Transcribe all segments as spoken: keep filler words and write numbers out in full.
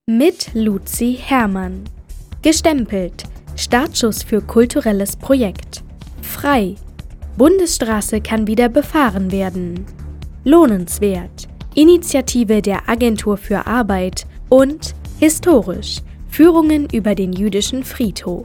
Mit Luzi Herrmann. Gestempelt. Startschuss für kulturelles Projekt. Frei. Bundesstraße kann wieder befahren werden. Lohnenswert. Initiative der Agentur für Arbeit und historisch. Führungen über den jüdischen Friedhof.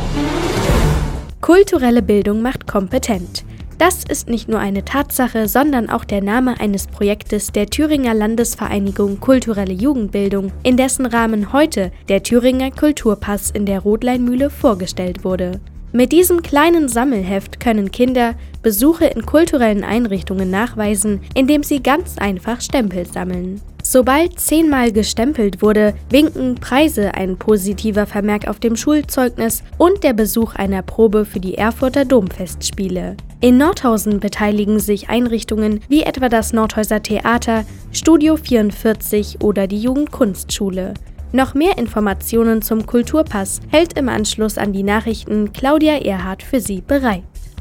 Kulturelle Bildung macht kompetent. Das ist nicht nur eine Tatsache, sondern auch der Name eines Projektes der Thüringer Landesvereinigung Kulturelle Jugendbildung, in dessen Rahmen heute der Thüringer Kulturpass in der Rothleinmühle vorgestellt wurde. Mit diesem kleinen Sammelheft können Kinder Besuche in kulturellen Einrichtungen nachweisen, indem sie ganz einfach Stempel sammeln. Sobald zehnmal gestempelt wurde, winken Preise, ein positiver Vermerk auf dem Schulzeugnis und der Besuch einer Probe für die Erfurter Domfestspiele. In Nordhausen beteiligen sich Einrichtungen wie etwa das Nordhäuser Theater, Studio vierundvierzig oder die Jugendkunstschule. Noch mehr Informationen zum Kulturpass hält im Anschluss an die Nachrichten Claudia Erhardt für Sie bereit.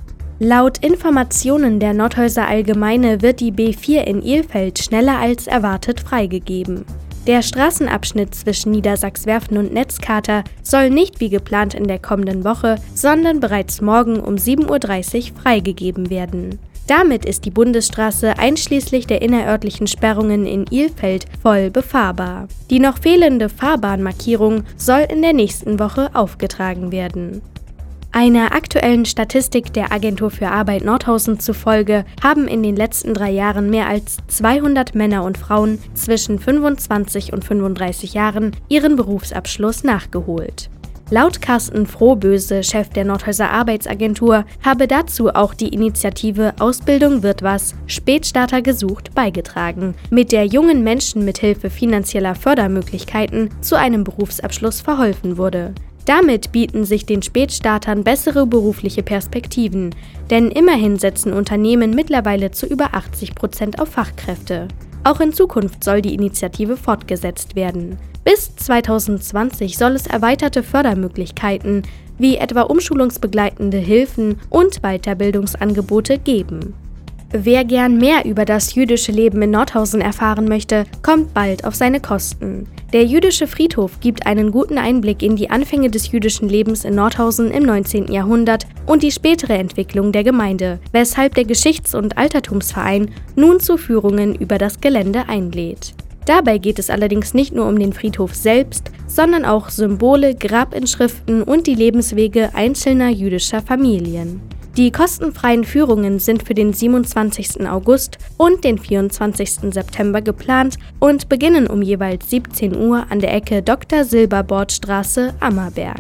Laut Informationen der Nordhäuser Allgemeine wird die B vier in Ilfeld schneller als erwartet freigegeben. Der Straßenabschnitt zwischen Niedersachswerfen und Netzkater soll nicht wie geplant in der kommenden Woche, sondern bereits morgen um sieben Uhr dreißig freigegeben werden. Damit ist die Bundesstraße einschließlich der innerörtlichen Sperrungen in Ilfeld voll befahrbar. Die noch fehlende Fahrbahnmarkierung soll in der nächsten Woche aufgetragen werden. Einer aktuellen Statistik der Agentur für Arbeit Nordhausen zufolge haben in den letzten drei Jahren mehr als zweihundert Männer und Frauen zwischen fünfundzwanzig und fünfunddreißig Jahren ihren Berufsabschluss nachgeholt. Laut Carsten Frohböse, Chef der Nordhäuser Arbeitsagentur, habe dazu auch die Initiative Ausbildung wird was, Spätstarter gesucht beigetragen, mit der jungen Menschen mithilfe finanzieller Fördermöglichkeiten zu einem Berufsabschluss verholfen wurde. Damit bieten sich den Spätstartern bessere berufliche Perspektiven, denn immerhin setzen Unternehmen mittlerweile zu über achtzig Prozent auf Fachkräfte. Auch in Zukunft soll die Initiative fortgesetzt werden. Bis zweitausendzwanzig soll es erweiterte Fördermöglichkeiten wie etwa umschulungsbegleitende Hilfen und Weiterbildungsangebote geben. Wer gern mehr über das jüdische Leben in Nordhausen erfahren möchte, kommt bald auf seine Kosten. Der jüdische Friedhof gibt einen guten Einblick in die Anfänge des jüdischen Lebens in Nordhausen im neunzehnten Jahrhundert und die spätere Entwicklung der Gemeinde, weshalb der Geschichts- und Altertumsverein nun zu Führungen über das Gelände einlädt. Dabei geht es allerdings nicht nur um den Friedhof selbst, sondern auch Symbole, Grabinschriften und die Lebenswege einzelner jüdischer Familien. Die kostenfreien Führungen sind für den siebenundzwanzigsten August und den vierundzwanzigsten September geplant und beginnen um jeweils siebzehn Uhr an der Ecke Doktor Silberbordstraße, Ammerberg.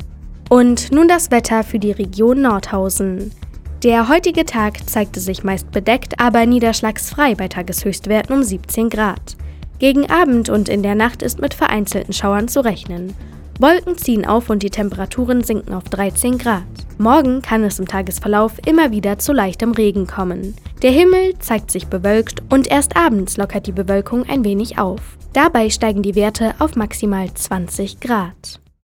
Und nun das Wetter für die Region Nordhausen. Der heutige Tag zeigte sich meist bedeckt, aber niederschlagsfrei bei Tageshöchstwerten um siebzehn Grad. Gegen Abend und in der Nacht ist mit vereinzelten Schauern zu rechnen. Wolken ziehen auf und die Temperaturen sinken auf dreizehn Grad. Morgen kann es im Tagesverlauf immer wieder zu leichtem Regen kommen. Der Himmel zeigt sich bewölkt und erst abends lockert die Bewölkung ein wenig auf. Dabei steigen die Werte auf maximal zwanzig Grad.